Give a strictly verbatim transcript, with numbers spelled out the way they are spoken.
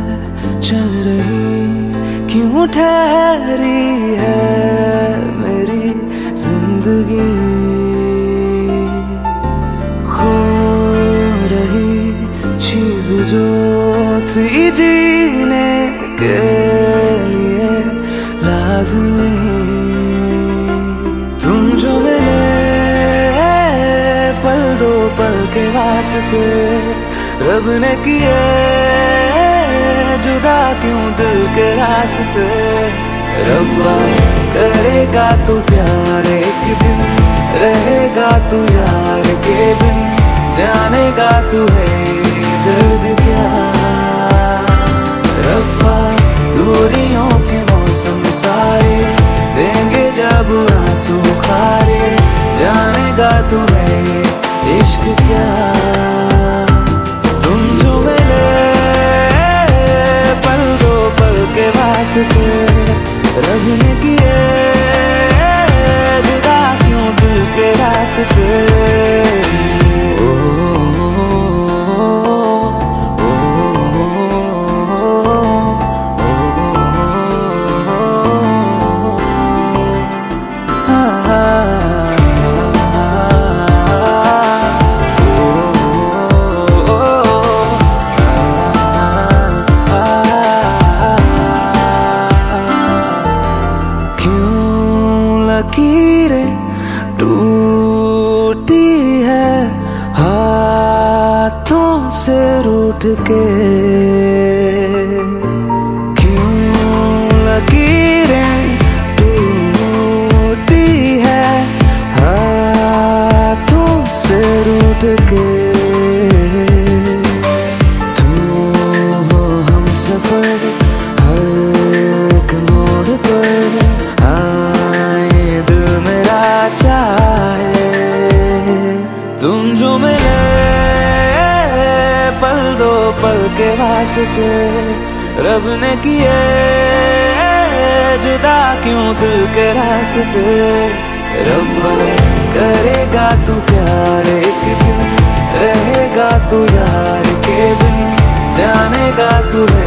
चल रही क्यों ठहरी है मेरी जिंदगी। खो रही चीज जो थी जीने के लिए लाज़मी, तुम जो मिले पल दो पल के वास्ते रब ने किए जुदा क्यों दिल के रास्ते। रब्बा करेगा तू प्यार एक दिन, रहेगा तू यार के बिन, जानेगा तू है दर्द क्या। रब्बा दूरियों के मौसम सारे देंगे जब आंसू खारे, जानेगा तू है इश्क क्या। तुम जो मिले पल दो पल के वास्ते रब ने किए जुदा क्यों दिल के रास्ते। लकीरें टूटी है हाथों से रूठ के, क्यों लकीरें टूटी है हाथों से रूठ के। तुम हो हम सफर हर एक मोड़ पर चाहे, तुम जो मिले पल दो पल के वास्ते रब ने किए जुदा क्यों दिल के रास्ते। रब्बा करेगा तू प्यार एक दिन, रहेगा तू यार के बिन, जानेगा तू है